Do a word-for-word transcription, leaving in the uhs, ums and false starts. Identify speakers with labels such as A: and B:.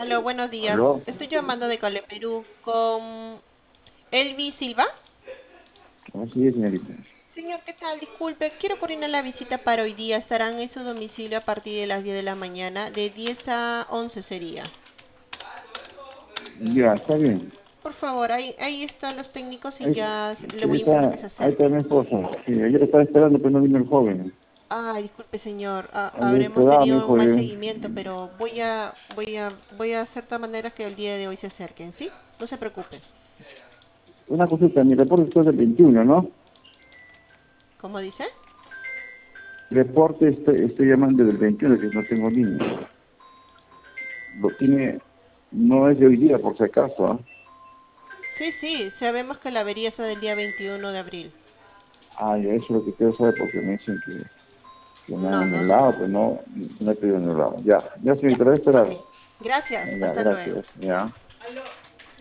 A: Aló, buenos días.
B: ¿Aló?
A: Estoy llamando de Cale, Perú con Elvi Silva.
B: Así es, señorita.
A: Señor, ¿qué tal? Disculpe, quiero coordinar la visita para hoy día. Estarán en su domicilio a partir de las diez de la mañana, de diez a once sería.
B: Ya, está bien.
A: Por favor, ahí, ahí están los técnicos y
B: Ahí,
A: ya s- le
B: ahí
A: voy a invitar a
B: está,
A: que se
B: ahí está
A: acerque.
B: mi esposa. Sí, ayer estaba esperando, pero no vino el joven.
A: Ay, disculpe, señor. Ah,
B: Ayer
A: habremos
B: esperaba, me
A: tenido un
B: dijo,
A: mal
B: eh,
A: seguimiento, pero voy a, voy a, voy a hacer de tal manera que el día de hoy se acerquen, ¿sí? No se preocupe.
B: una consulta, mi reporte es del veintiuno, ¿no?
A: ¿Cómo dice?
B: Reporte, estoy, estoy llamando del veintiuno, que no tengo niños. Lo tiene, no es de hoy día, por si acaso, ¿ah?
A: Sí, sí, sabemos que la avería es del día veintiuno de abril.
B: Ah, ya, eso es lo que quiero saber, porque me dicen que, que me han
A: No, no, no,
B: anulado,
A: no.
B: pues no, no he pedido anulado. Ya, ya,
A: Ya,
B: señorita, voy a esperar.
A: ok. Gracias,
B: Ya,
A: hasta luego.
B: gracias, ya.